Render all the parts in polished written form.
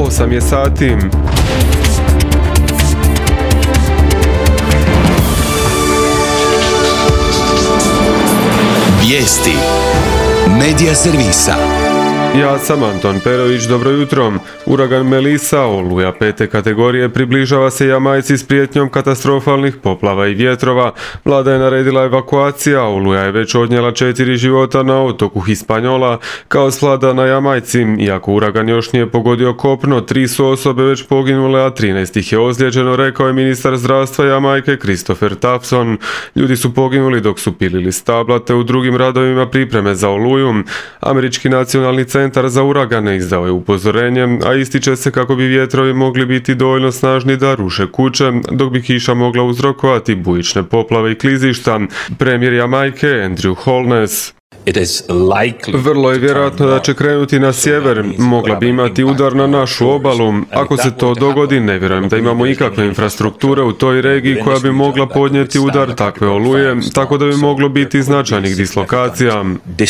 8 je sati. Vijesti Medija servisa. Ja sam Anton Perović, dobro jutro. Uragan Melissa, oluja 5. kategorije, približava se Jamajci s prijetnjom katastrofalnih poplava i vjetrova. Vlada je naredila evakuacija, oluja je već odnijela 4 života na otoku Hispaniola. Kaos vlada na Jamajci, iako uragan još nije pogodio kopno, 3 su osobe već poginule, a 13 ih je ozlijeđeno, rekao je ministar zdravstva Jamajke Christopher Tafson. Ljudi su poginuli dok su pilili stabla te u drugim radovima pripreme za oluju. Američki nacionalni centar za uragane izdao je upozorenje, a ističe se kako bi vjetrovi mogli biti dovoljno snažni da ruše kuće, dok bi kiša mogla uzrokovati bujične poplave i klizišta. Premijer Jamajke Andrew Holness: vrlo je vjerojatno da će krenuti na sjever, mogla bi imati udar na našu obalu. Ako se to dogodi, ne vjerujem da imamo ikakve infrastrukture u toj regiji koja bi mogla podnijeti udar takve oluje, tako da bi moglo biti značajnih dislokacija.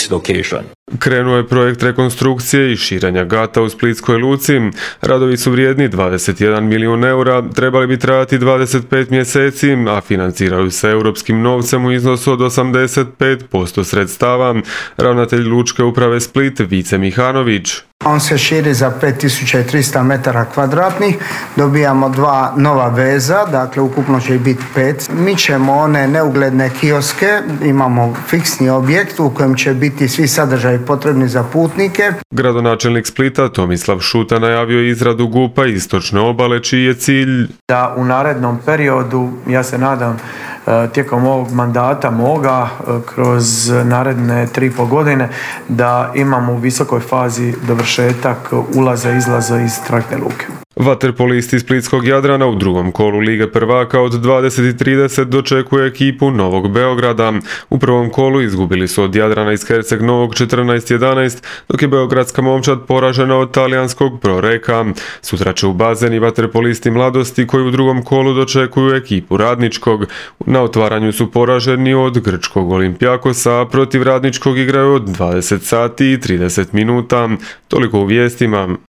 Krenuo je projekt rekonstrukcije i širenja gata u Splitskoj luci. Radovi su vrijedni 21 milijun eura, trebali bi trajati 25 mjeseci, a financiraju se europskim novcem u iznosu od 85% sredstava. Ravnatelj Lučke uprave Split Vice Mihanović: on se širi za 5300 metara kvadratnih, dobijamo 2 nova veza, dakle ukupno će ih biti 5. Mi ćemo one neugledne kioske, imamo fiksni objekt u kojem će biti svi sadržaji potrebni za putnike. Gradonačelnik Splita Tomislav Šuta najavio izradu GUP-a istočne obale, čiji je cilj da u narednom periodu, ja se nadam tijekom ovog mandata moga, kroz naredne 3,5 godine, da imamo u visokoj fazi dovršetak ulaza i izlaza iz trajektne luke. Vaterpolisti Splitskog Jadrana u drugom kolu Lige prvaka od 20:30 dočekuje ekipu Novog Beograda. U prvom kolu izgubili su od Jadrana iz Herceg Novog 14:11, dok je beogradska momčad poražena od talijanskog Proreka. Sutra će u bazen i vaterpolisti Mladosti, koji u drugom kolu dočekuju ekipu Radničkog. Na otvaranju su poraženi od grčkog Olimpijakosa, a protiv Radničkog igraju od 20:30. Toliko u vijestima.